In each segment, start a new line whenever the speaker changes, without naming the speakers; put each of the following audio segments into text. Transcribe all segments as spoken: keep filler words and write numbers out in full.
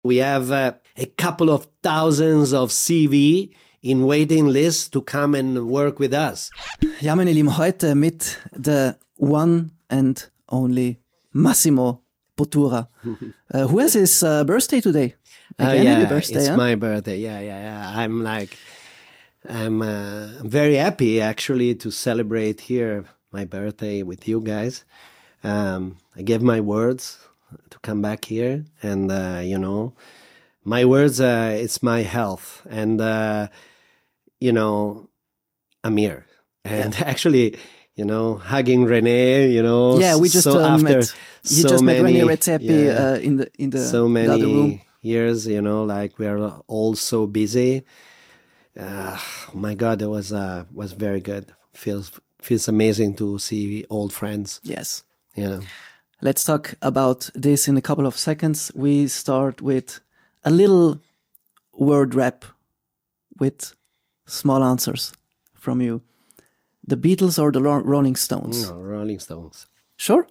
We have uh, a couple of thousands of C V in waiting list to come and work with us.
Ja, meine Lieben, heute mit the one and only Massimo Bottura, uh, who has his uh, birthday today.
Uh,
Again,
yeah,
happy birthday,
it's
huh?
my birthday. Yeah, yeah, yeah. I'm like, I'm uh, very happy actually to celebrate here my birthday with you guys. Um, I gave my words to come back here, and uh, you know, my words. Uh, it's my health, and uh, you know, I'm here, and yeah. actually. You know, hugging René, you know.
Yeah, we just
so
uh,
after
met. You
so
just
many,
met René Redzepi
yeah,
uh, in the in the,
so
the other room.
many years, you know, like we are all so busy. Uh, my God, it was uh, was very good. Feels feels amazing to see old friends.
Yes.
You know.
Let's talk about this in a couple of seconds. We start with a little word rap with small answers from you. The Beatles or the Rolling Stones?
No, Rolling Stones.
Sure?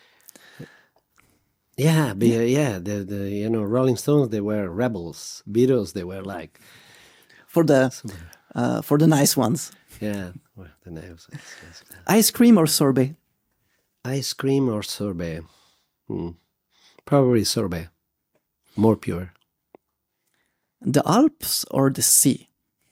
Yeah, but, yeah, yeah. The the you know Rolling Stones, they were rebels. Beatles, they were like
for the uh, for the nice ones.
Yeah, well, the nice ones.
Ice cream or sorbet?
Ice cream or sorbet? Hmm. Probably sorbet. More pure.
The Alps or the sea?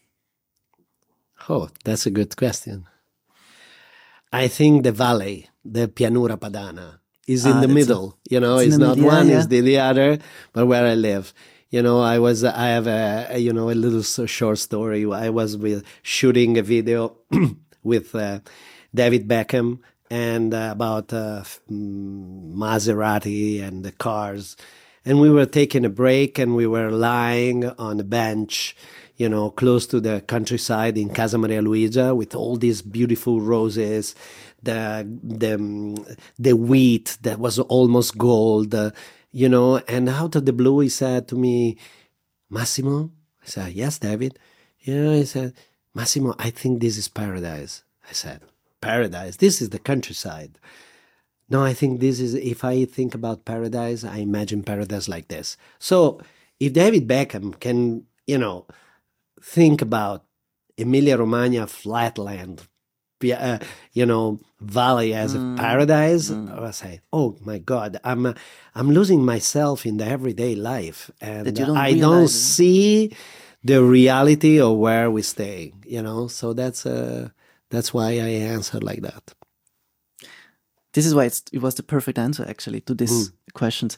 Oh, that's a good question. I think the valley, the Pianura Padana, is in
ah,
the middle. A, you know, it's, it's not
middle,
one,
yeah,
is
yeah.
the, the other, but where I live. You know, I was, I have a, a you know, a little short story. I was with, shooting a video with uh, David Beckham and uh, about uh, Maserati and the cars. And we were taking a break and we were lying on a bench, you know, close to the countryside in Casa Maria Luigia with all these beautiful roses, the the the wheat that was almost gold, uh, you know. And out of the blue, he said to me, "Massimo," I said, "Yes, David." You know, he said, "Massimo, I think this is paradise." I said, "Paradise? This is the countryside." No, I think this is, if I think about paradise, I imagine paradise like this. So if David Beckham can, you know, think about Emilia-Romagna flatland, uh, you know, valley as
mm.
a paradise,
mm.
I say, oh my God, I'm uh, I'm losing myself in the everyday life, and
don't
I don't see the reality of where we stay. You know, so that's uh, that's why I answered like that.
This is why it's, it was the perfect answer, actually, to these mm. questions.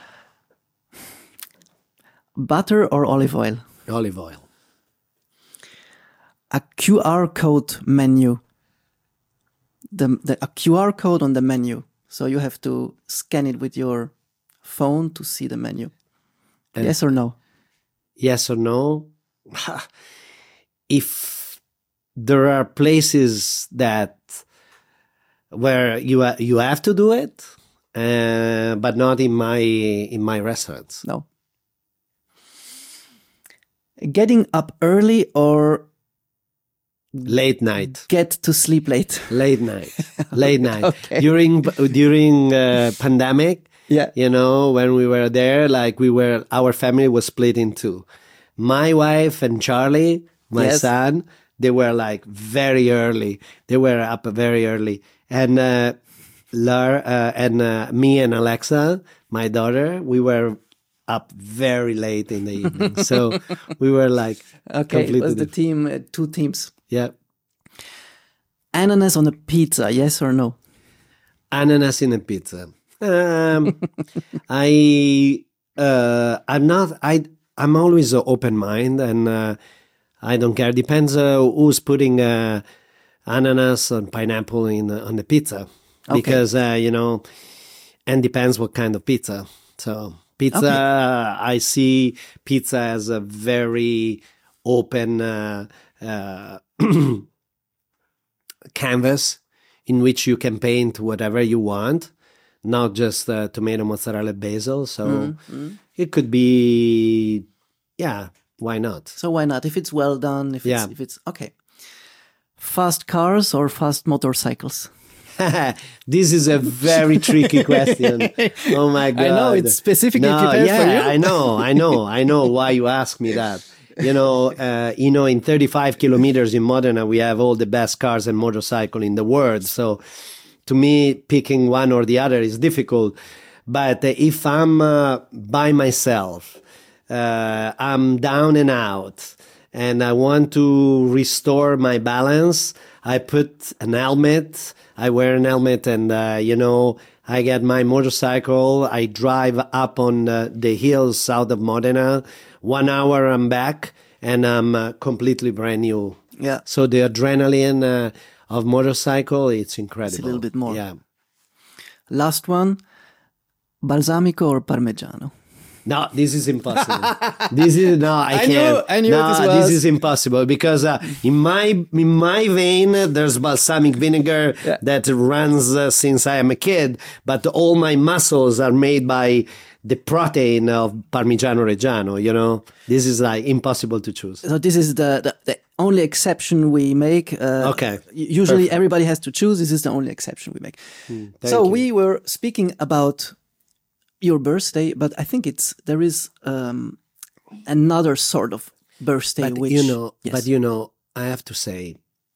Butter or olive oil?
Olive oil.
A Q R code menu. The, the a Q R code on the menu. So you have to scan it with your phone to see the menu. And yes or no?
Yes or no? If there are places that where you uh, you have to do it, uh, but not in my in my restaurants.
No. Getting up early or
late night?
Get to sleep late.
Late night. Late night.
Okay.
During during uh, pandemic.
Yeah.
You know, when we were there, like we were, our family was split in two. My wife and Charlie, my
yes.
son, they were like very early. They were up very early. And uh, Lar, uh, and uh, me and Alexa, my daughter, we were up very late in the evening. So we were like
okay. It was the team, uh, two teams.
Yeah.
Ananas on a pizza, yes or no?
Ananas in a pizza. Um, I uh, I'm not. I I'm always uh, open mind, and uh, I don't care. Depends uh, who's putting. Uh, ananas and pineapple in the, on the pizza,
okay.
because uh, you know, and depends what kind of pizza. So pizza, okay. uh, I see pizza as a very open uh, uh, canvas in which you can paint whatever you want, not just uh, tomato, mozzarella, basil. So
mm-hmm.
it could be, yeah, why not?
So why not? If it's well done, if
yeah.
it's if it's okay. Fast cars or fast motorcycles?
This is a very tricky question. Oh my God.
I know, it's specifically
no,
prepared
yeah,
for you.
I know, I know, I know why you ask me that. You know, uh, you know, in thirty-five kilometers in Modena, we have all the best cars and motorcycle in the world. So to me, picking one or the other is difficult. But uh, if I'm uh, by myself, uh, I'm down and out, and I want to restore my balance, I put an helmet. I wear an helmet, and uh, you know, I get my motorcycle. I drive up on uh, the hills south of Modena. One hour, I'm back, and I'm uh, completely brand new.
Yeah.
So the adrenaline uh, of motorcycle, it's incredible.
It's a little bit more.
Yeah.
Last one, balsamico or parmigiano?
No, this is impossible. This is no, I,
I
can't.
knew, I knew
no,
this was.
this is impossible because uh, in my in my vein there's balsamic vinegar
Yeah.
that runs uh, since I am a kid, but all my muscles are made by the protein of Parmigiano Reggiano. You know, this is like impossible to choose.
So this is the, the, the only exception we make. Uh,
Okay.
Usually
Perfect.
everybody has to choose. This is the only exception we make.
Thank
so
you.
we were speaking about your birthday, but I think it's there is um, another sort of birthday.
But
which
you know,
yes.
but you know, I have to say,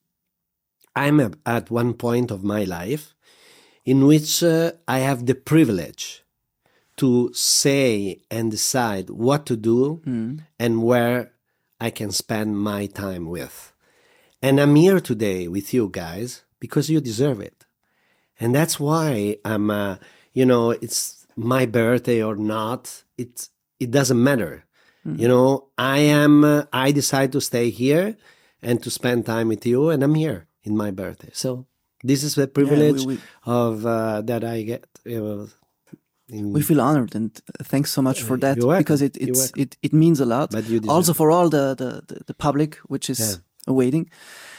I'm a, at one point of my life in which uh, I have the privilege to say and decide what to do and where I can spend my time with. And I'm here today with you guys because you deserve it. And that's why I'm, uh, you know, it's my birthday or not. It's, it doesn't matter. You know, I am, uh, I decide to stay here and to spend time with you, and I'm here in my birthday. So this is the privilege
we-
of, uh, that I get. You know, in-
we feel honored, and uh, thanks so much for that
You're welcome.
because it
You're
it's,
welcome.
it it means a lot.
But you deserve
Also
it.
for all the the, the, the public which is
Yeah.
awaiting.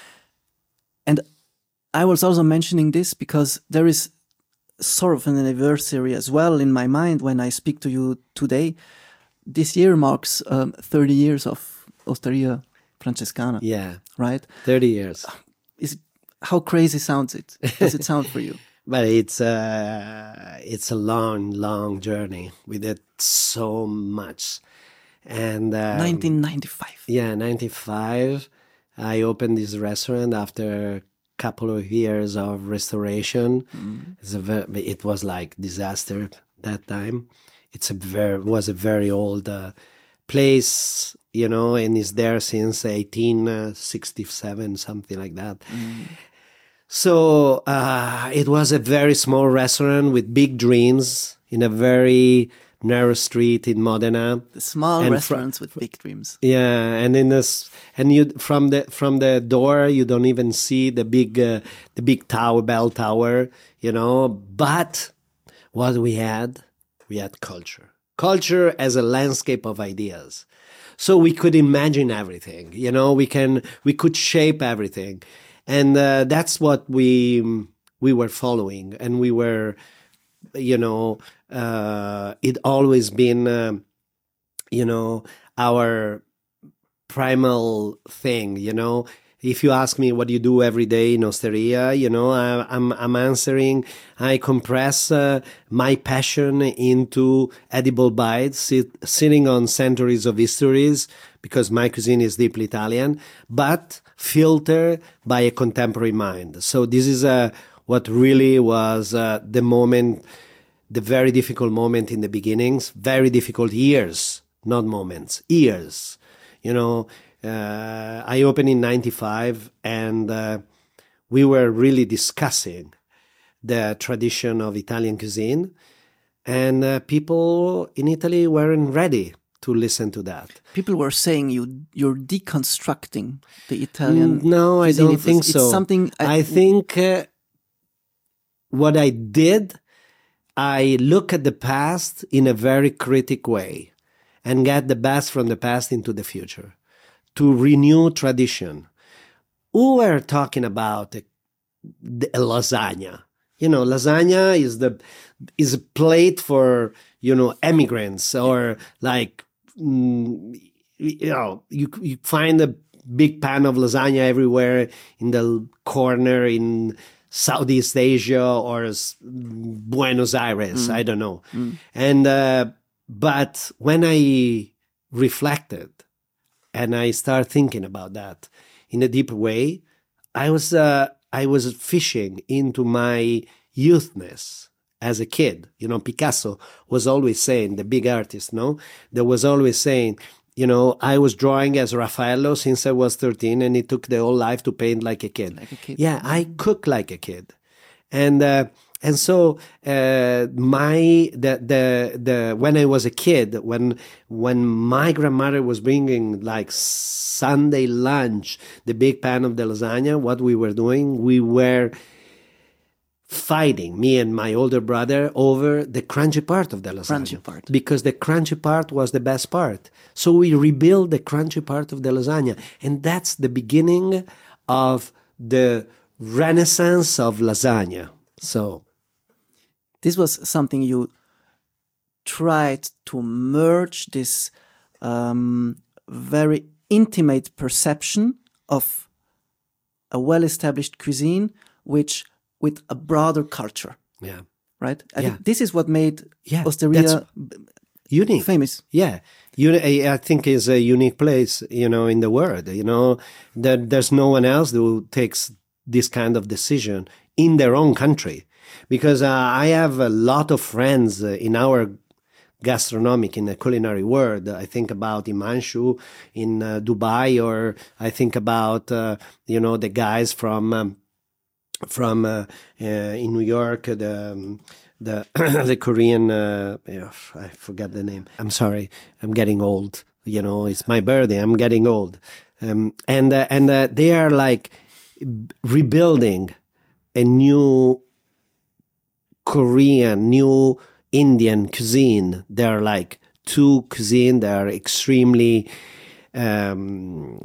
And I was also mentioning this because there is sort of an anniversary as well in my mind when I speak to you today. This year marks um, thirty years of Osteria Francescana,
yeah,
right?
thirty years.
Is how crazy sounds it? Does it sound for you?
But it's uh, it's a long, long journey. We did so much. And um,
nineteen ninety-five.
Yeah, ninety-five. I opened this restaurant after a couple of years of restoration. It's a very, it was like disaster that time. It's a very was a very old uh, place, you know, and is there since eighteen sixty-seven, something like that. So uh, it was a very small restaurant with big dreams in a very narrow street in Modena.
The small
And fr-
restaurants with big dreams.
Yeah, and in this, and you from the from the door, you don't even see the big uh, the big tower, bell tower, you know. But what we had, we had culture, culture as a landscape of ideas. So we could imagine everything, you know. We can we could shape everything, and uh, that's what we we were following, and we were, you know, uh, it always been. Um, you know, our primal thing, you know. If you ask me what you do every day in Osteria, you know, I, I'm I'm answering. I compress uh, my passion into edible bites, sit, sitting on centuries of histories, because my cuisine is deeply Italian, but filtered by a contemporary mind. So this is uh, what really was uh, the moment, the very difficult moment in the beginnings, very difficult years. Not moments, years. You know, uh, I opened in ninety-five, and uh, we were really discussing the tradition of Italian cuisine, and uh, people in Italy weren't ready to listen to that.
People were saying you you're deconstructing the Italian.
No, I
cuisine.
don't
It was-
think
it's
so.
something I,
I think uh, what I did, I look at the past in a very critic way and get the best from the past into the future, to renew tradition. We were talking about a, a lasagna. You know, lasagna is the is a plate for, you know, immigrants, or like, mm, you know, you you find a big pan of lasagna everywhere in the corner in Southeast Asia or s- Buenos Aires.
Mm.
I don't know.
Mm.
And uh, but when I reflected and I started thinking about that in a deeper way, I was uh, I was fishing into my youthness as a kid. You know, Picasso was always saying, the big artist, no, that was always saying, you know, I was drawing as Raffaello since I was thirteen, and it took the whole life to paint like a kid.
Like a kid.
Yeah, I cook like a kid, and uh, and so uh, my the the the when I was a kid, when when my grandmother was bringing like Sunday lunch, the big pan of the lasagna, what we were doing, we were fighting, me and my older brother, over the crunchy part of the lasagna.
Crunchy part.
Because the crunchy part was the best part. So we rebuild the crunchy part of the lasagna. And that's the beginning of the renaissance of lasagna. So
This was something you tried to merge, this um, very intimate perception of a well-established cuisine, which with a broader culture,
yeah,
right? I
Yeah.
think this is what made
Yeah,
Osteria
that's unique.
famous.
Yeah, you, I I think is a unique place, you know, in the world. You know, that there's no one else who takes this kind of decision in their own country. Because uh, I have a lot of friends uh, in our gastronomic, in the culinary world. I think about Imanshu in uh, Dubai, or I think about uh, you know the guys from um, from uh, uh, in New York, the um, the the Korean. Uh, yeah, I forgot the name. I'm sorry. I'm getting old. You know, it's my birthday. I'm getting old, um, and uh, and uh, they are like rebuilding a new Korean, new Indian cuisine. They're like two cuisine that are extremely um,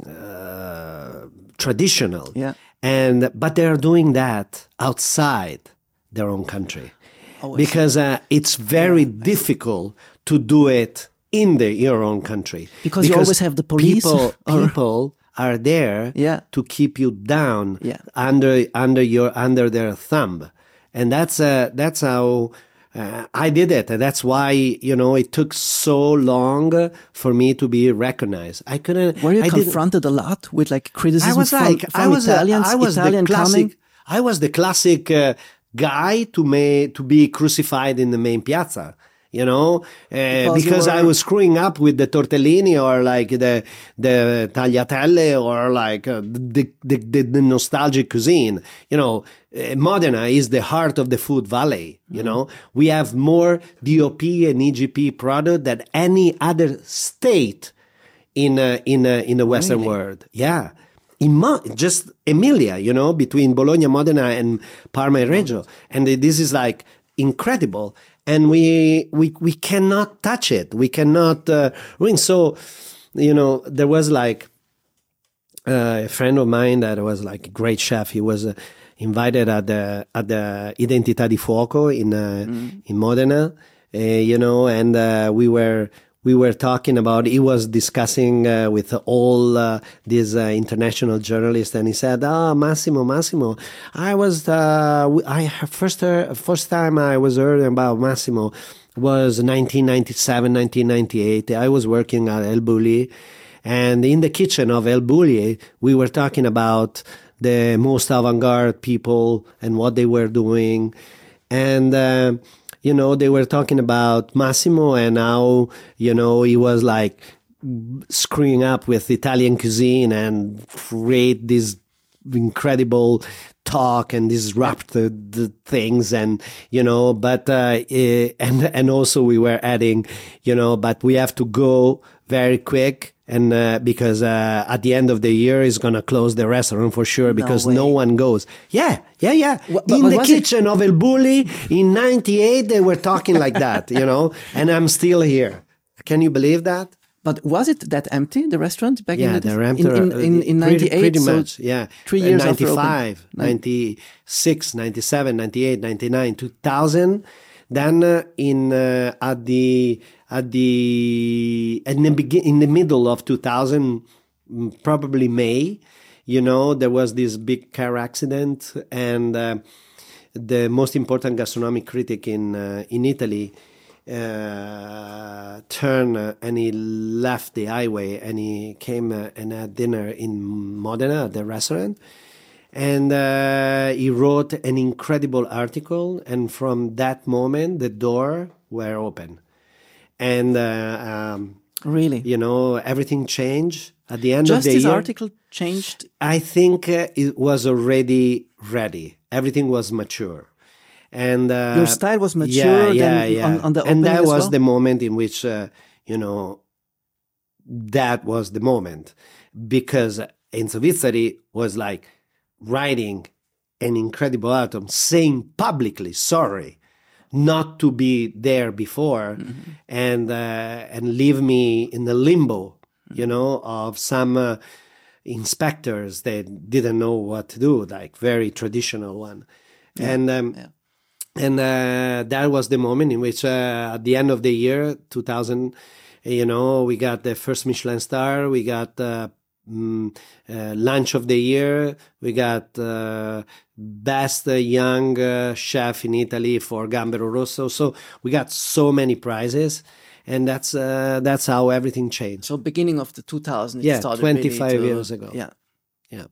uh, traditional.
Yeah.
And but they're doing that outside their own country.
Oh, I
because uh, it's very difficult to do it in the, your own country.
Because you always have the police
People,
or-
people are there
Yeah.
to keep you down
Yeah.
under under your under their thumb, and that's uh, that's how uh, I did it. And that's why, you know, it took so long for me to be recognized. I couldn't.
Were you
I didn't-
confronted a lot with like criticism
I was
from,
like,
from
I was,
Italians?
uh, I was
Italian
the classic.
coming?
I was the classic uh, guy to may to be crucified in the main piazza. You know, uh,
Because you
because I
were-
was screwing up with the tortellini or like the the tagliatelle or like uh, the, the the the nostalgic cuisine. You know, uh, Modena is the heart of the food valley. You
Mm-hmm.
know, we have more D O P and E G P product than any other state in uh, in uh, in the Western
Really?
world. Yeah. In Mo- just Emilia, you know, between Bologna, Modena, and Parma and Reggio, and this is like incredible. And we we we cannot touch it. We cannot uh, ruin. So, you know, there was like uh, a friend of mine that was like a great chef. He was uh, invited at the at the Identità di Fuoco in uh, in Modena, uh, you know, and uh, we were. We were talking about, he was discussing uh, with all uh, these uh, international journalists, and he said, "Ah, Massimo, Massimo, I was, uh, I first heard, first time I was heard about Massimo was nineteen ninety-seven, nineteen ninety-eight. I was working at El Bulli, and in the kitchen of El Bulli, we were talking about the most avant-garde people and what they were doing, and." Uh, You know, they were talking about Massimo and how, you know, he was like screwing up with Italian cuisine and create this incredible talk and disrupt the, the things, and, you know, but, uh, eh, and, and also we were adding, you know, but we have to go very quick. And uh, because uh, at the end of the year is gonna close the restaurant for sure, because no,
way.
one goes. Yeah, yeah, yeah.
What-
In
but
the
was it-
kitchen of El Bulli in ninety-eight, they were talking like that, you know. And I'm still here. Can you believe that?
But was it that empty, the restaurant back
Yeah,
in the
they're
in,
empty.
in, in, in
pretty,
ninety-eight?
pretty
so
much, yeah.
three
Uh,
years after opening.
ninety-five, ninety-six, ninety-seven, ninety-eight, ninety-nine, two thousand. Then uh, in uh, at the at the in the begin in the middle of two thousand, mm, probably May, you know, there was this big car accident, and uh, the most important gastronomic critic in uh, in Italy uh, turned uh, and he left the highway and he came uh, and had dinner in Modena at the restaurant. And uh, he wrote an incredible article, and from that moment, the door were open. And, uh, um,
really,
you know, everything changed at the end
just
of the
this
year.
article changed.
I think uh, it was already ready. Everything was mature. And uh,
Your style was mature
yeah, yeah,
then
yeah.
On, on the
and
opening
that
as
was
well?
the moment in which, uh, you know, that was the moment. Because Enzo Vizzari was like, writing an incredible album, saying publicly sorry not to be there before, mm-hmm. and uh, and leave me in the limbo, mm-hmm. you know, of some uh, inspectors that didn't know what to do, like very traditional one, yeah. and um, yeah. and uh, that was the moment in which uh, at the end of the year two thousand, you know, we got the first Michelin star, we got uh, Mm, uh, lunch of the year. We got uh, best uh, young uh, chef in Italy for Gambero Rosso. So we got so many prizes, and that's uh, that's how everything changed.
So beginning of the two thousands,
yeah,
started
twenty-five
really to,
years ago.
Yeah,
yeah.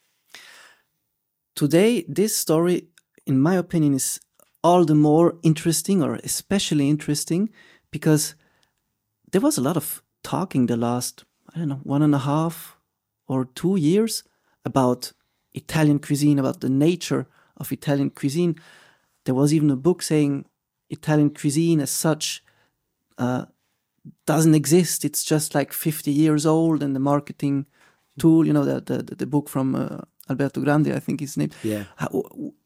Today, this story, in my opinion, is all the more interesting, or especially interesting, because there was a lot of talking the last, I don't know, one and a half or two years about Italian cuisine, about the nature of Italian cuisine. There was even a book saying Italian cuisine as such uh, doesn't exist. It's just like fifty years old, and the marketing tool, you know, the the, the book from uh, Alberto Grandi, I think his name.
Yeah.
How,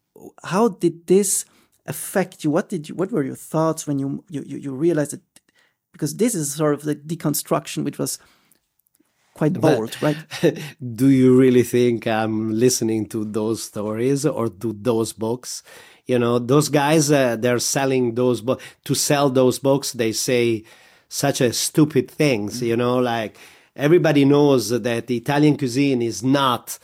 how did this affect you? What did you? What were your thoughts when you you you realized that? Because this is sort of the deconstruction, which was quite bold, but, right?
Do you really think I'm listening to those stories or to those books? You know, those guys, uh, they're selling those books. To sell those books, they say such a stupid things, mm-hmm. you know, like everybody knows that Italian cuisine is not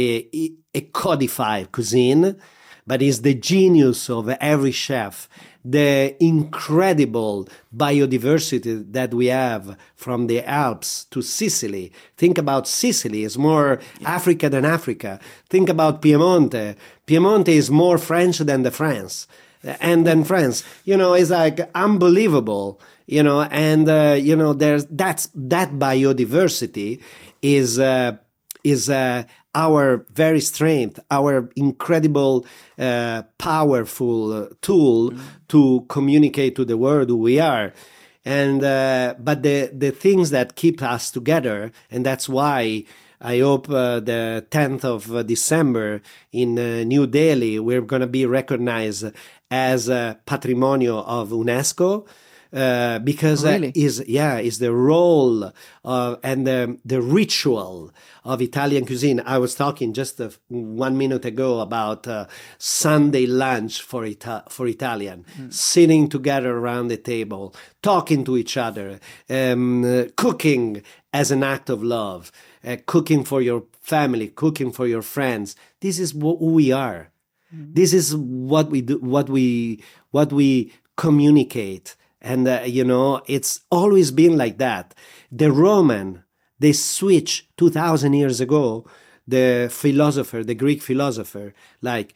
a, a codified cuisine, but is the genius of every chef. The incredible biodiversity that we have from the Alps to Sicily. Think about Sicily, it's more yeah. Africa than Africa. Think about Piemonte. Piemonte is more French than the France. And then France, you know, it's like unbelievable, you know, and, uh, you know, there's, that's, that biodiversity is, uh, is, uh, our very strength, our incredible, uh, powerful uh, tool mm-hmm. to communicate to the world who we are. And, uh, but the, the things that keep us together, and that's why I hope uh, the tenth of December in uh, New Delhi, we're going to be recognized as a patrimonio of UNESCO. Uh, because
really?
uh, is yeah is the role of and the the ritual of Italian cuisine. I was talking just a, one minute ago about uh, Sunday lunch for Ita- for Italian, mm. sitting together around the table, talking to each other, um, uh, cooking as an act of love, uh, cooking for your family, cooking for your friends. This is wh- who we are. Mm. This is what we do. What we what we communicate. And, uh, you know, it's always been like that. The Roman, they switched two thousand years ago, the philosopher, the Greek philosopher, like,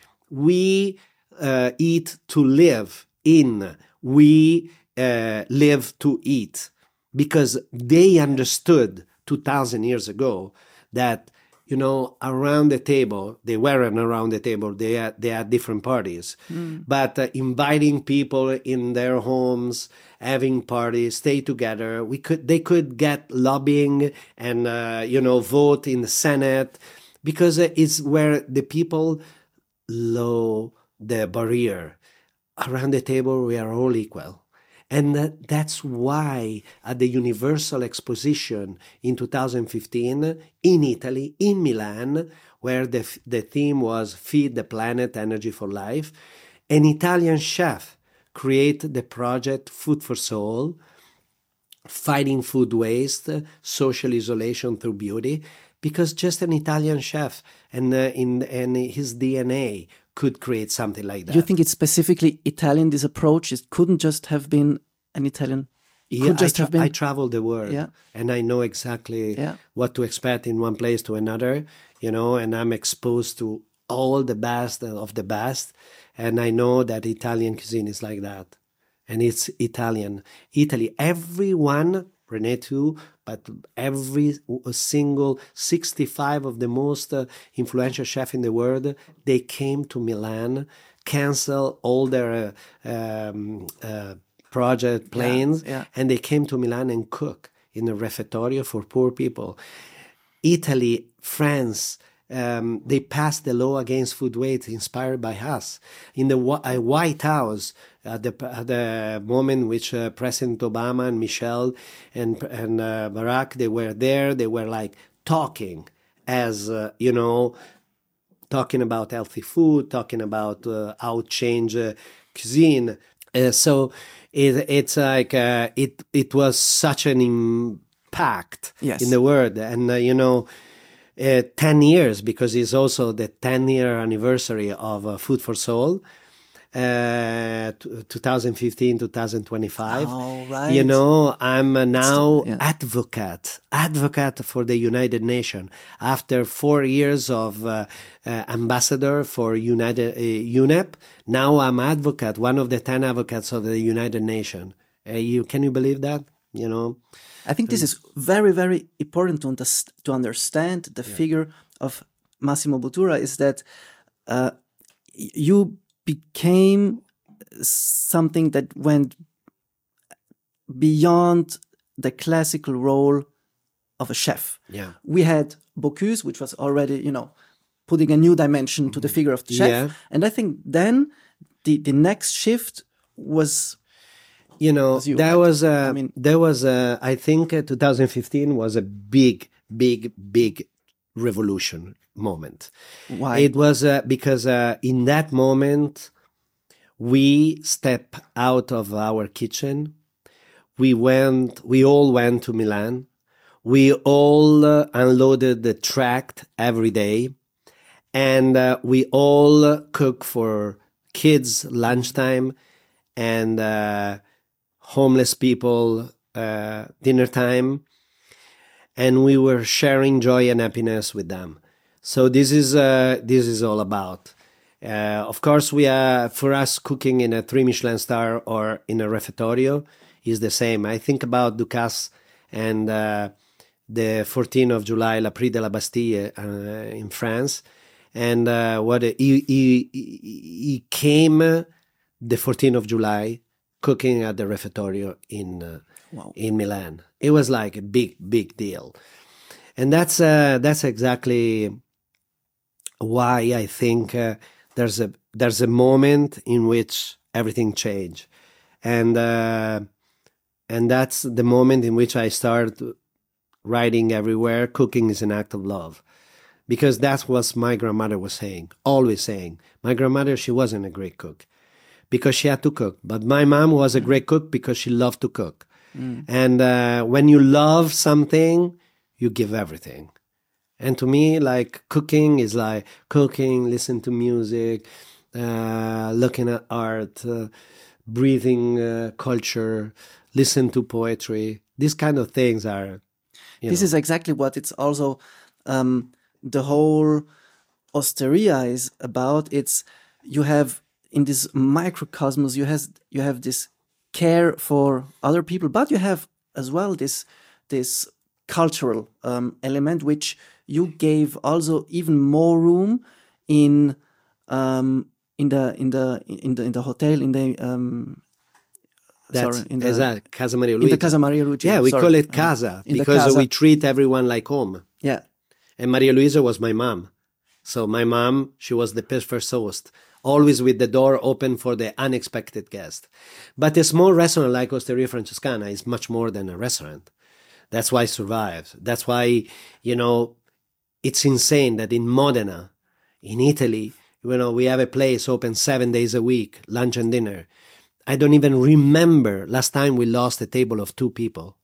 we uh, eat to live in, we uh, live to eat. Because they understood two thousand years ago that, you know, around the table, they weren't around the table, they had, they had different parties. Mm. But uh, inviting people in their homes, having parties, stay together, we could, they could get lobbying and, uh, you know, vote in the Senate, because it's where the people lower the barrier. Around the table, we are all equal. And that, that's why at the Universal Exposition in two thousand fifteen in Italy, in Milan, where the, the theme was Feed the Planet, Energy for Life, an Italian chef created the project Food for Soul, fighting food waste, social isolation through beauty, because just an Italian chef and uh, in and his D N A could create something like that.
Do you think it's specifically Italian, this approach? It couldn't just have been an Italian...
Yeah,
could just
I, tra-
have been...
I travel the world,
Yeah.
and I know exactly
Yeah.
what to expect in one place to another, you know, and I'm exposed to all the best of the best, and I know that Italian cuisine is like that, and it's Italian. Italy, everyone, René too, but every single sixty-five of the most uh, influential chefs in the world, they came to Milan, cancel all their uh, um, uh, project planes,
Yeah, yeah.
and they came to Milan and cook in a refettorio for poor people. Italy, France, um, they passed the law against food waste inspired by us. In the Wh- uh, White House, at the, at the moment which uh, President Obama and Michelle and, and uh, Barack, they were there, they were like talking as, uh, you know, talking about healthy food, talking about uh, how to change uh, cuisine. Uh, so it, it's like uh, it it was such an impact
Yes.
in the world, and uh, you know, uh, ten years, because it's also the ten year anniversary of uh, Food for Soul, uh, twenty fifteen, twenty twenty-five.
Oh, right.
You know, I'm uh, now
yeah.
advocate, advocate for the United Nations. After four years of uh, uh, ambassador for United uh, U N E P, now I'm advocate, one of the ten advocates of the United Nations. Uh, you can you believe that? You know,
I think this is very, very important to, underst- to understand the
Yeah.
figure of Massimo Bottura is that uh, y- you became something that went beyond the classical role of a chef.
yeah,
We had Bocuse, which was already, you know, putting a new dimension to the figure of the chef.
Yeah.
And I think then the, the next shift was...
you know,
Was you,
that
right?
was uh,
I mean-
there was uh, I think uh, twenty fifteen was a big, big, big revolution moment.
Why?
It was uh, because uh, in that moment we stepped out of our kitchen. We went. We all went to Milan. We all uh, unloaded the tract every day, and uh, we all cook for kids lunchtime and uh, homeless people uh, dinner time, and we were sharing joy and happiness with them. So this is uh, this is all about. Uh, of course, we are for us cooking in a three Michelin star or in a refettorio is the same. I think about Ducasse and uh, the fourteenth of July, La Prix de la Bastille uh, in France, and uh, what he, he he he came the fourteenth of July cooking at the refettorio in uh,
Wow.
in Milan. It was like a big big deal, and that's uh, that's exactly why I think uh, there's a there's a moment in which everything changed, and uh, and that's the moment in which I start writing everywhere. Cooking is an act of love, because that's what my grandmother was saying, always saying. My grandmother, she wasn't a great cook because she had to cook, but my mom was a great cook because she loved to cook.
Mm.
And uh, when you love something, you give everything. And to me, like cooking is like cooking, listen to music, uh, looking at art, uh, breathing uh, culture, listen to poetry. These kind of things are, you
This
know,
is exactly what it's also um, the whole Osteria is about. It's you have in this microcosmos you has you have this care for other people, but you have as well this this cultural um, element which you gave also even more room in um, in the in the in the in the hotel in the um,
that's
sorry in the
exact, Casa Maria
in
Luigi.
the Casa Maria Luigi.
Yeah, we
sorry.
call it
Um,
casa
in the
because
casa.
we treat everyone like home.
Yeah.
And Maria Luisa was my mom. So my mom, she was the first host, always with the door open for the unexpected guest. But a small restaurant like Osteria Francescana is much more than a restaurant. That's why it survives. That's why, you know, it's insane that in Modena, in Italy, you know, we have a place open seven days a week, lunch and dinner. I don't even remember last time we lost a table of two people.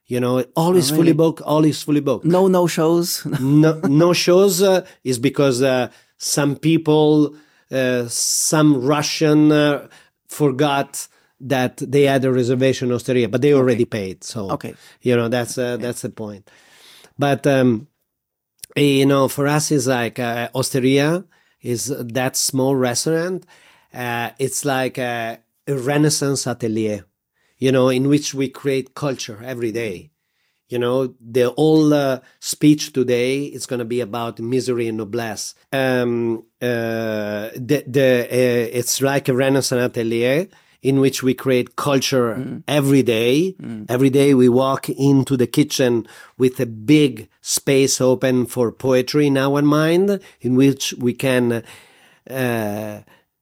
You know, always
Oh,
fully
really?
booked, always fully booked.
No, no shows.
no, no shows uh, is because uh, some people, uh, some Russian uh, forgot that they had a reservation in Osteria, but they already paid. So,
Okay.
you know, that's uh, that's the point. But um, you know, for us, it's like uh, Osteria is that small restaurant. Uh, it's like a, a Renaissance atelier, you know, in which we create culture every day. You know, the whole uh, speech today is going to be about misery and noblesse. Um, uh, the, the, uh, it's like a Renaissance atelier in which we create culture mm. every day. Mm. Every day we walk into the kitchen with a big space open for poetry in our mind, in which we can uh,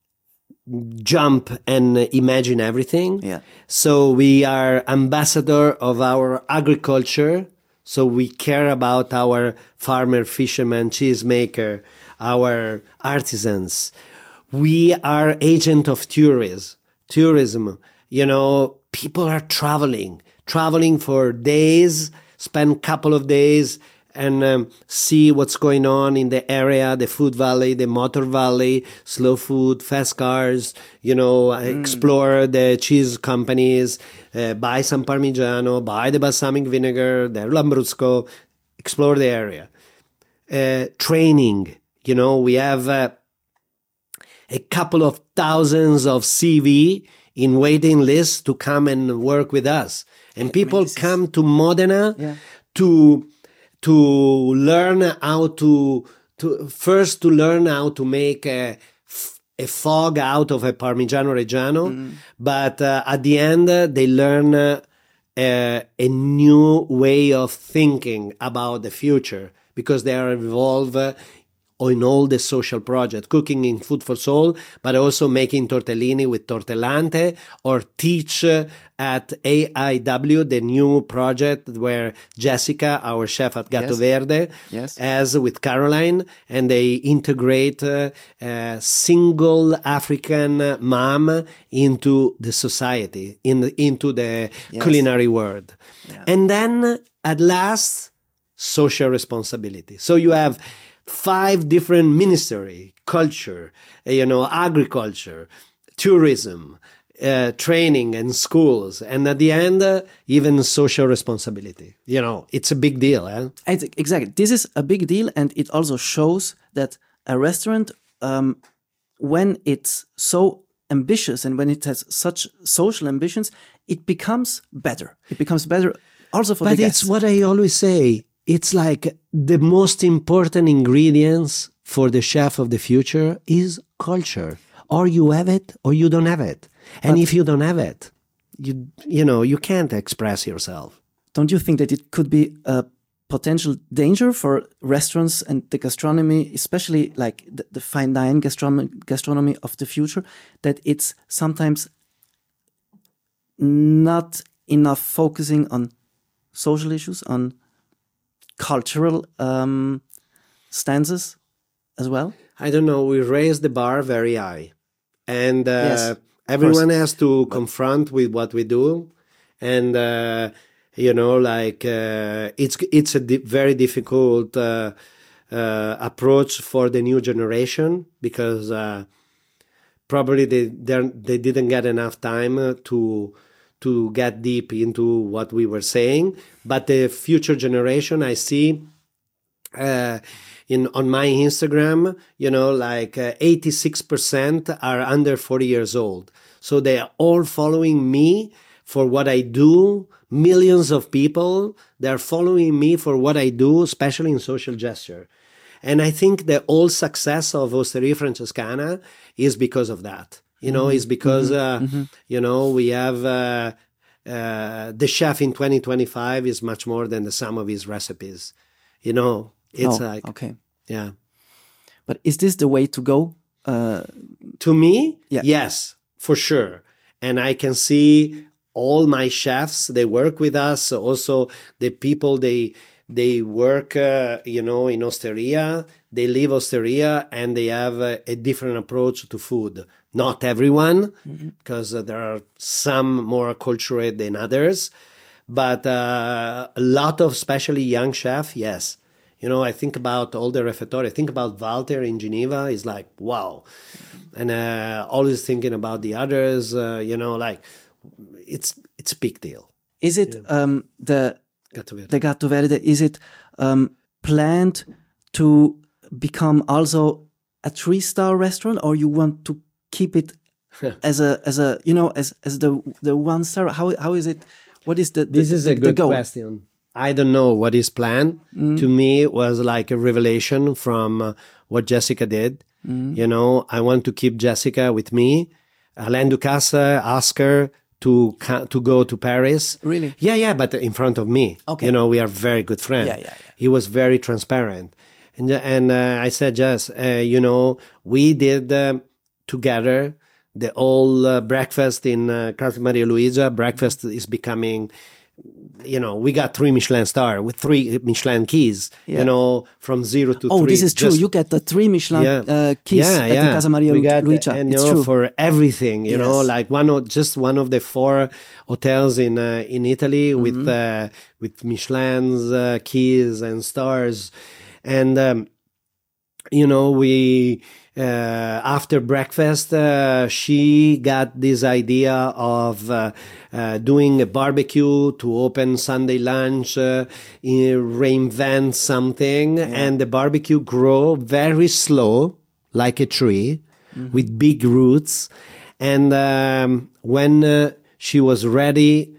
jump and imagine everything.
Yeah.
So we are ambassador of our agriculture. So we care about our farmer, fisherman, cheesemaker, our artisans. We are agent of tourism. Tourism, you know, people are traveling, traveling for days, spend a couple of days and um, see what's going on in the area, the food valley, the motor valley, slow food, fast cars, you know, mm. explore the cheese companies, uh, buy some Parmigiano, buy the balsamic vinegar, the Lambrusco, explore the area. Uh, training, you know, we have uh, a couple of thousands of C V in waiting lists to come and work with us. And people I mean, come is... to Modena yeah. to to learn how to, to first to learn how to make a, a fog out of a Parmigiano Reggiano, mm. but uh, at the end uh, they learn uh, a, a new way of thinking about the future because they are involved uh, in all the social projects, cooking in Food for Soul, but also making tortellini with Tortellante, or teach uh, at A I W, the new project where Jessica, our chef at Gatto
yes.
Verde,
yes.
has with Caroline, and they integrate uh, a single African mom into the society, in into the yes. culinary world. Yeah. And then at last, social responsibility. So you have five different ministry, culture, you know, agriculture, tourism, uh, training and schools. And at the end, uh, even social responsibility. You know, it's a big deal. Eh?
Exactly. This is a big deal. And it also shows that a restaurant, um, when it's so ambitious and when it has such social ambitions, it becomes better. It becomes better also for
but
the guests.
But it's what I always say. It's like the most important ingredients for the chef of the future is culture. Or you have it or you don't have it. And but if you don't have it, you you know, you can't express yourself.
Don't you think that it could be a potential danger for restaurants and the gastronomy, especially like the, the fine dine gastronomy, gastronomy of the future, that it's sometimes not enough focusing on social issues, on cultural um, stances as well?
I don't know. We raise the bar very high. And uh,
yes,
everyone has to confront with what we do. And, uh, you know, like uh, it's it's a di- very difficult uh, uh, approach for the new generation because uh, probably they they didn't get enough time to to get deep into what we were saying. But the future generation, I see uh, in on my Instagram, you know, like uh, eighty-six percent are under forty years old. So they are all following me for what I do. Millions of people, they're following me for what I do, especially in social gesture. And I think the whole success of Osteria Francescana is because of that. You know, mm-hmm. it's because, mm-hmm. Uh, mm-hmm. you know, we have uh, uh, the chef in twenty twenty-five is much more than the sum of his recipes. You know, it's
oh,
like,
okay.
Yeah.
But is this the way to go? Uh,
to me,
yeah.
Yes, for sure. And I can see all my chefs, they work with us. Also, the people, they they work, uh, you know, in Osteria. They leave Osteria and they have a, a different approach to food. Not everyone, mm-hmm. because uh, there are some more acculturated than others. but uh, a lot of especially young chef, yes. You know, I think about all the repertoire. I think about Walter in Geneva. Is like, wow. And uh, always thinking about the others, uh, you know, like it's it's a big deal.
Is it yeah. um, the
Gatto Verde.
the Gatto Verde? Is it um, planned to become also a three-star restaurant, or you want to keep it as a as a you know as as the the one star? How how is it? What is the, the
this is
the,
a good
goal?
question. I don't know what is planned. Mm. To me, it was like a revelation from uh, what Jessica did. Mm. You know, I want to keep Jessica with me. Alain Ducasse asked her to to go to Paris.
Really?
Yeah, yeah, but in front of me.
Okay.
You know, we are very good friends.
Yeah, yeah, yeah.
He was very transparent. And, and uh, I said, Jess, uh, you know, we did uh, together the whole uh, breakfast in uh, Casa Maria Luigia. Breakfast is becoming... You know, we got three Michelin star with three Michelin keys, yeah. you know, from zero to
oh,
three.
Oh, this is true. Just, you get the three Michelin
yeah.
uh, keys
yeah,
at
yeah.
the Casa Maria Luigia.
And,
it's
you know,
true.
for everything, you yes. know, like one of, just one of the four hotels in uh, in Italy mm-hmm. with uh, with Michelin's uh, keys and stars. And, um, you know, we... Uh, after breakfast, uh, she got this idea of uh, uh, doing a barbecue to open Sunday lunch, uh, reinvent something, yeah. and the barbecue grew very slow, like a tree, mm-hmm. with big roots. And um, when uh, she was ready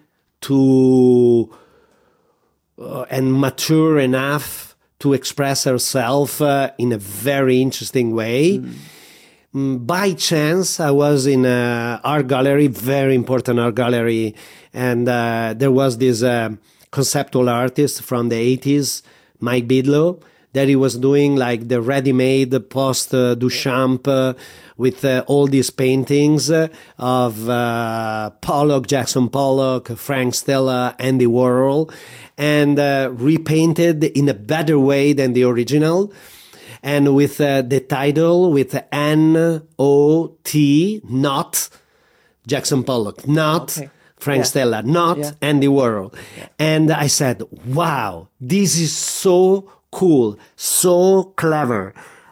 to uh, and mature enough to express herself uh, in a very interesting way. Mm. By chance, I was in an art gallery, very important art gallery, and uh, there was this uh, conceptual artist from the eighties, Mike Bidlow, that he was doing like the ready-made post-Duchamp uh, with uh, all these paintings uh, of uh, Pollock, Jackson Pollock, Frank Stella, Andy Warhol, and uh, repainted in a better way than the original. And with uh, the title, with N O T, not Jackson Pollock, not okay. Frank yeah. Stella, not yeah. Andy Warhol. Yeah. And I said, wow, this is so cool, so clever.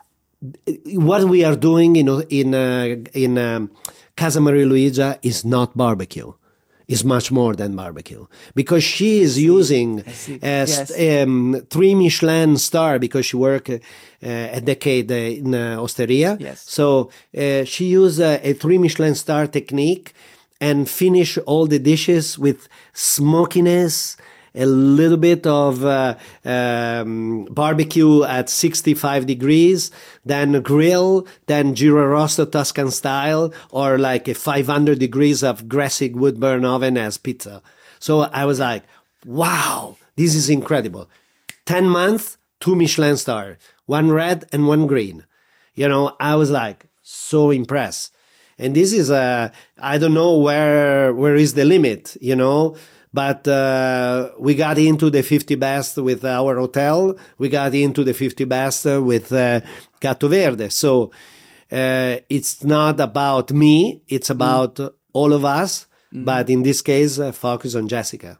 What we are doing in in uh, in um, Casa Maria Luigia is not barbecue. It's much more than barbecue, because she is using a yes. um, three Michelin star, because she worked uh, a decade in uh, Osteria.
Yes.
So uh, she used uh, a three Michelin star technique and finish all the dishes with smokiness, a little bit of uh, um, barbecue at sixty-five degrees, then grill, then Girarosto Tuscan style, or like a five hundred degrees of Gressig wood burn oven as pizza. So I was like, wow, this is incredible. ten months, two Michelin star, one red and one green. You know, I was like so impressed. And this is a, I don't know where, where is the limit, you know. But uh, we got into the fifty best with our hotel. We got into the fifty best with uh, Gatto Verde. So uh, it's not about me. It's about mm. all of us. Mm. But in this case, uh, focus on Jessica.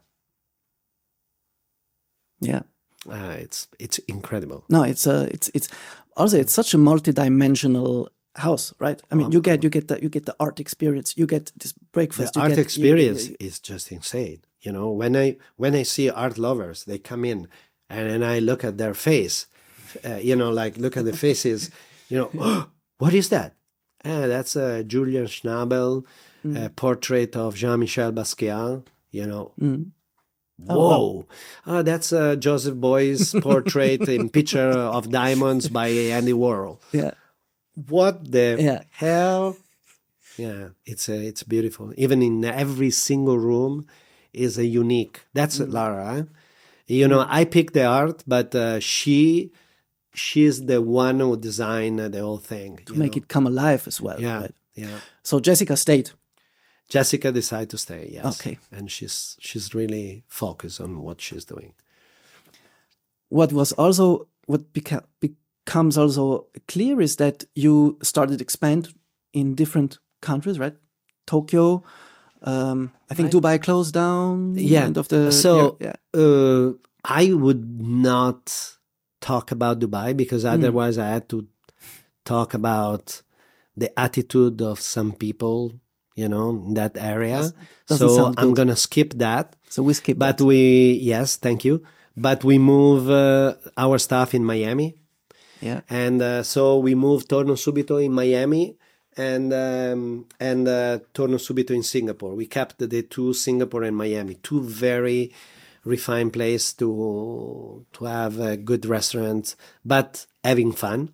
Yeah,
uh, it's it's incredible.
No, it's uh, it's it's also it's such a multidimensional house, right? I mean, oh, you get you get the you get the art experience. You get this breakfast.
The
you
art
get,
experience
you, you,
is just insane. You know, when I when I see art lovers, they come in and, and I look at their face, uh, you know, like look at the faces, you know, oh, what is that? Ah, that's a Julian Schnabel mm. uh, portrait of Jean-Michel Basquiat, you know.
Mm.
Whoa, oh, oh. oh, that's uh, Joseph Beuys' portrait in Picture of Diamonds by Andy Warhol.
Yeah.
What the
yeah.
hell? Yeah, it's uh, it's beautiful. Even in every single room is a unique. That's mm. Lara. Eh? You know, I pick the art, but uh, she she's the one who designed the whole thing
to make know? it come alive as well.
Yeah,
right?
yeah.
So Jessica stayed.
Jessica decided to stay. Yes.
Okay.
And she's she's really focused on what she's doing.
What was also what beca- becomes also clear is that you started expand in different countries, right? Tokyo. Um, I think
Right.
Dubai closed down.
Yeah.
End of the
So
year.
uh, I would not talk about Dubai because otherwise I had to talk about the attitude of some people, you know, in that area.
Does- doesn't
So
sound
I'm
good.
gonna skip that.
So we skip
But
that.
we, yes, thank you. But we move uh, our staff in Miami.
Yeah.
And uh, so we moved Torno Subito in Miami and um, and uh, Torno Subito in Singapore. We kept the two, Singapore and Miami, two very refined places to to have a good restaurants, but having fun.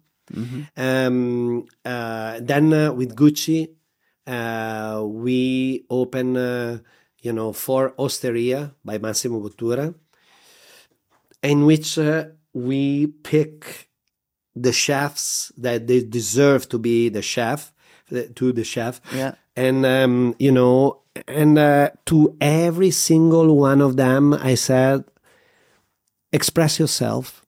Um, uh, then uh, with Gucci, uh, we open, uh, you know, for Osteria by Massimo Bottura, in which uh, we pick the chefs that they deserve to be the chef, to the chef.
Yeah.
And, um, you know, and uh, to every single one of them, I said, express yourself,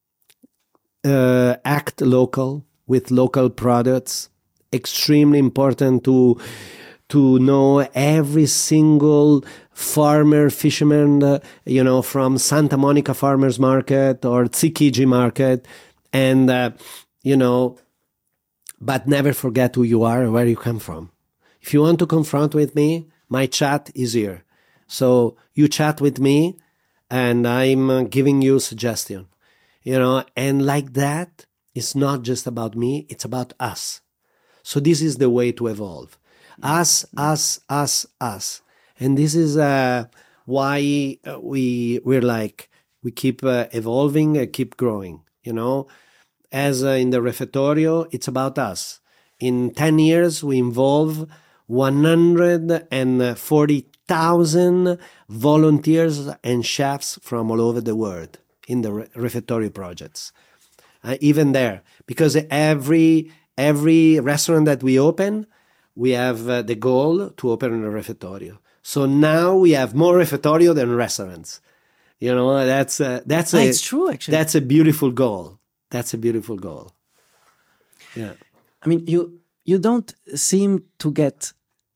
uh, act local with local products. Extremely important to to know every single farmer, fisherman, uh, you know, from Santa Monica Farmers Market or Tsukiji Market, and uh, you know, but never forget who you are and where you come from. If you want to confront with me, my chat is here. So you chat with me, and I'm uh, giving you suggestion, you know, and like that, it's not just about me; it's about us. So this is the way to evolve. Us, us, us, us. And this is uh, why uh, we, we're like, we keep uh, evolving, uh, keep growing, you know. As uh, in the Refettorio, it's about us. In ten years, we involve one hundred forty thousand volunteers and chefs from all over the world in the Re- Refettorio projects. Uh, even there, because every every restaurant that we open, we have uh, the goal to open a refettorio. So now we have more refettorio than restaurants. You know, that's uh, that's
Ah,
a,
it's true, actually.
That's a beautiful goal. That's a beautiful goal. Yeah.
I mean, you you don't seem to get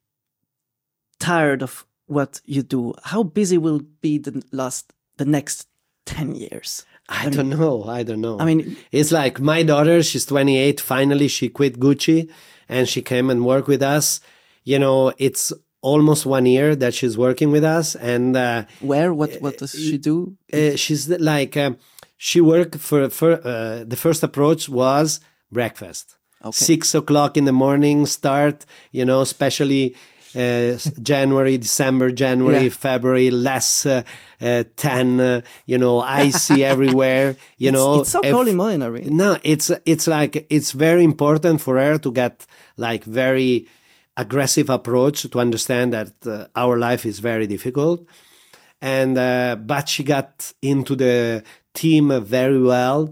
tired of what you do. How busy will be the last the next ten years?
I don't know. I don't know.
I mean,
it's like my daughter, she's twenty-eight. Finally, she quit Gucci and she came and worked with us. You know, it's almost one year that she's working with us. And uh,
where? What what does she do?
uh, she's like, uh, she worked for, for uh, the first approach was breakfast.
Okay.
Six o'clock in the morning start, you know, especially uh, January, December, January,
Yeah.
February, less uh, uh, tan, uh, you know, icy everywhere, you
It's-
know.
it's so
if-
cold in Modena, really.
No, it's, it's like, it's very important for her to get like very aggressive approach to understand that uh, our life is very difficult. And, uh, but she got into the team very well,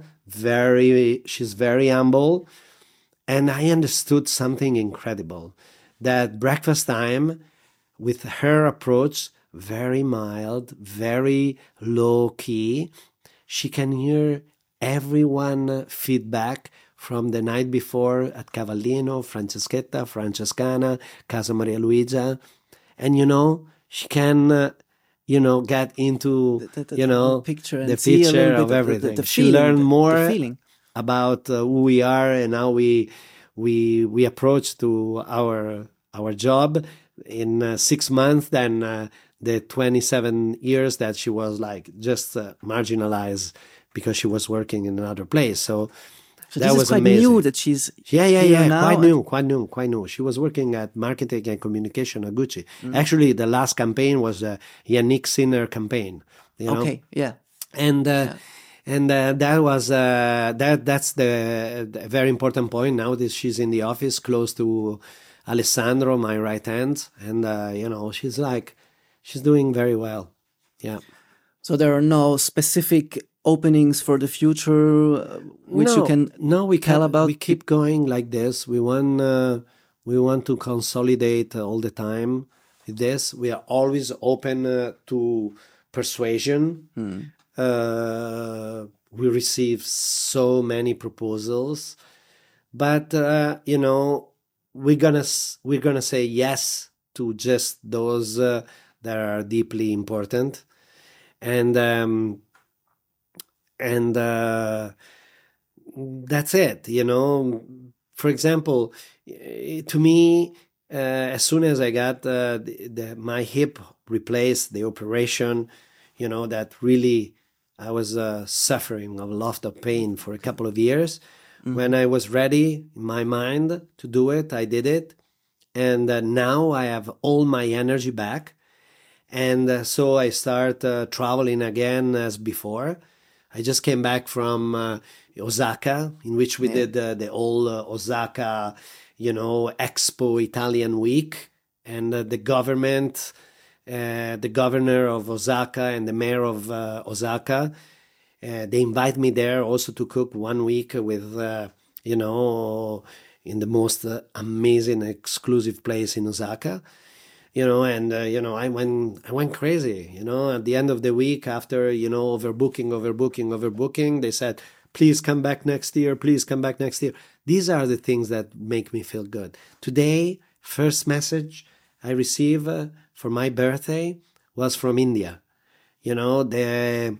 very, she's very humble. And I understood something incredible, that breakfast time with her approach, very mild, very low key, she can hear everyone feedback from the night before at Cavallino, Franceschetta, Francescana, Casa Maria Luigia. And, you know, she can, uh, you know, get into,
The- the- the-
you know,
the picture and
the
see a little
picture
bit
of
of the- the-
everything.
the
She
feeling,
learned
the- the
more
feeling.
about uh, who we are and how we we we approach to our our job in uh, six months than uh, the twenty-seven years that she was like just uh, marginalized because she was working in another place. So,
So
that
this
was
is quite
amazing.
new that she's
Yeah, yeah,
here
yeah.
now.
Quite new, quite new, quite new. She was working at marketing and communication at Gucci.
Mm.
Actually, the last campaign was a Yannick Sinner campaign. You know?
Okay, yeah.
and uh, and uh, that was uh, that that's the, the very important point. Now that she's in the office close to Alessandro, my right hand, and uh, you know, she's like she's doing very well. Yeah.
So there are no specific openings for the future uh, which
no,
you can
no we
tell
can
about?
we keep going like this. We want uh, we want to consolidate uh, all the time with this. We are always open uh, to persuasion.
Hmm.
Uh, we receive so many proposals, but uh, you know, we're gonna s- we're gonna say yes to just those uh, that are deeply important. And um, and uh, that's it, you know. For example, to me, uh, as soon as I got uh, the, the, my hip replaced, the operation, you know, that really I was uh, suffering of a lot of pain for a couple of years. Mm-hmm. When I was ready in my mind to do it, I did it. And uh, now I have all my energy back. And uh, so I start uh, traveling again as before. I just came back from uh, Osaka, in which we yeah. did uh, the whole uh, Osaka, you know, Expo Italian Week. And uh, the government, uh, the governor of Osaka and the mayor of uh, Osaka, uh, they invite me there also to cook one week with, uh, you know, in the most uh, amazing, exclusive place in Osaka. You know, and, uh, you know, I went, I went crazy, you know, at the end of the week after, you know, overbooking, overbooking, overbooking, they said, please come back next year, please come back next year. These are the things that make me feel good. Today, first message I received uh, for my birthday was from India. You know, the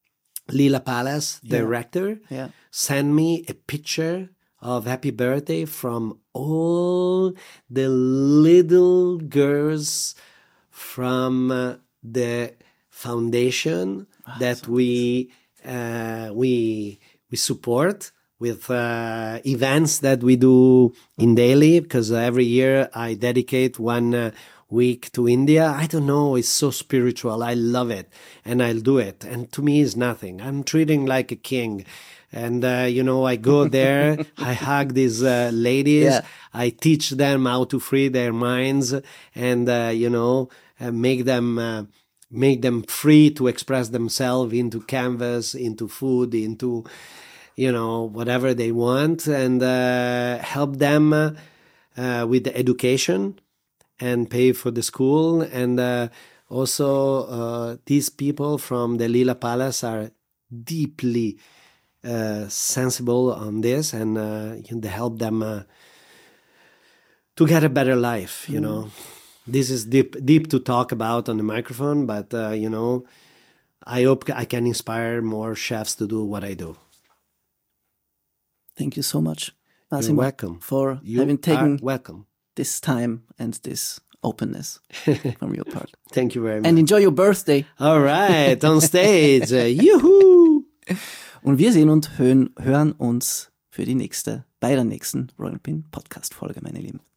Lila Palace yeah. director
yeah.
sent me a picture of happy birthday from all the little girls from uh, the foundation wow, that so we uh, we we support with uh, events that we do in Delhi, because every year I dedicate one uh, week to India. I don't know, it's so spiritual. I love it, and I'll do it. And to me, it's nothing. I'm treating like a king. And, uh, you know, I go there, I hug these uh, ladies, yeah. I teach them how to free their minds and, uh, you know, uh, make them uh, make them free to express themselves into canvas, into food, into, you know, whatever they want, and uh, help them uh, uh, with the education and pay for the school. And uh, also uh, these people from the Lila Palace are deeply Uh, sensible on this, and uh, you know, help them uh, to get a better life. You mm. know, this is deep, deep to talk about on the microphone, but uh, you know, I hope I can inspire more chefs to do what I do.
Thank you so much, Massimo,
You're welcome
for
you
having taken
welcome
this time and this openness from your part.
Thank you very much,
and enjoy your birthday.
All right, on stage, uh, yoo-hoo!
Und wir sehen und hören, hören uns für die nächste, bei der nächsten Royal Pin Podcast Folge, meine Lieben.